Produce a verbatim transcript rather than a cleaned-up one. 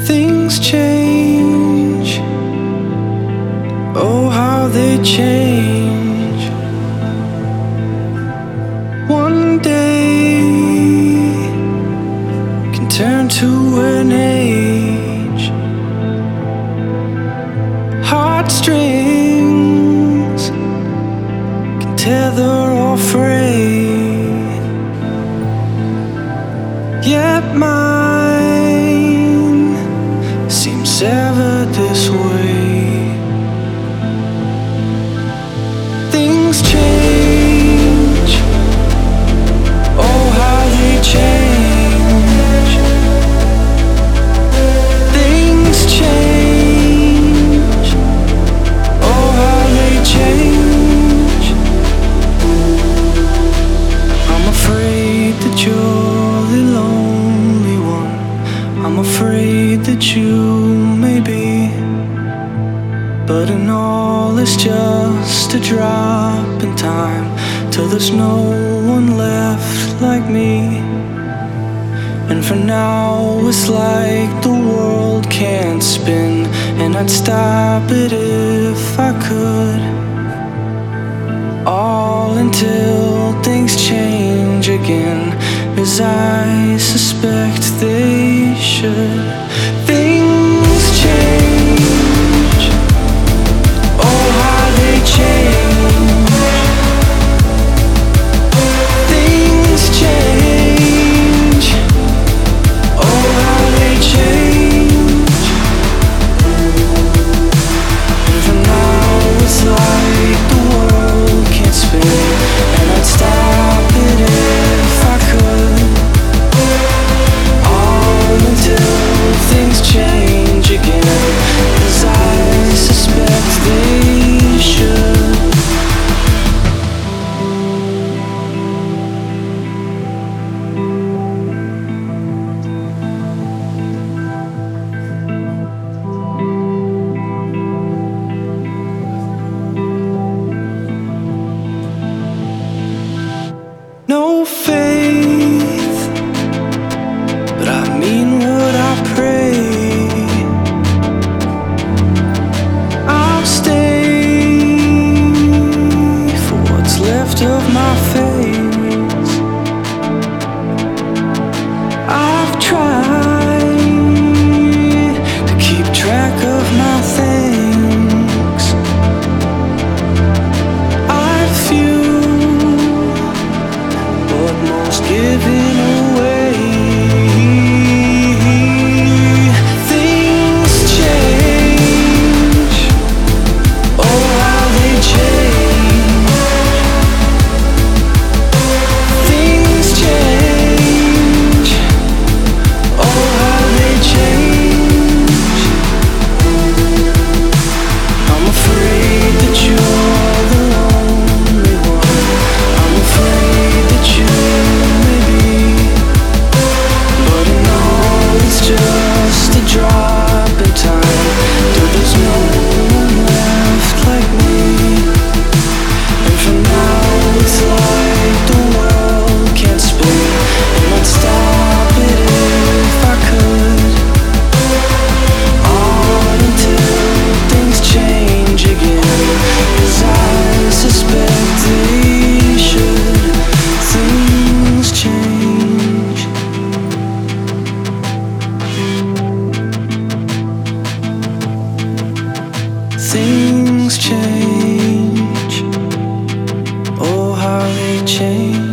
Things change, oh how they change. One day can turn to an age. Heartstrings can tether or fray. Yet mine seems severed this way. Things change, oh how they change. Things change, oh how they change. I'm afraid that you're the lonely one. I'm afraid that you may be, but in all it's just a drop in time, till there's no one left like me. And for now it's like the world can't spin, and I'd stop it if I could. All until things change again, as I suspect they should. Things change, oh how they change. Things change, oh how they change. And for now it's like the world can't spin, and I'd stop it if I could. All until things change again, as I suspect they should. No faith, but I mean what I pray. I'll stay for what's left of my face. I've tried to keep track of my things. I've few, but most giving away. Things change, oh how they change. Things change, oh how they change. I'm afraid that you're the lonely one. I'm afraid that you may be, but in all it's just a drop in time, till there's no one left like me. And for now it's like the world can't spin, and I'd stop it if I could. All until things change again, as I suspect they should. Things change. Things change, oh how they change.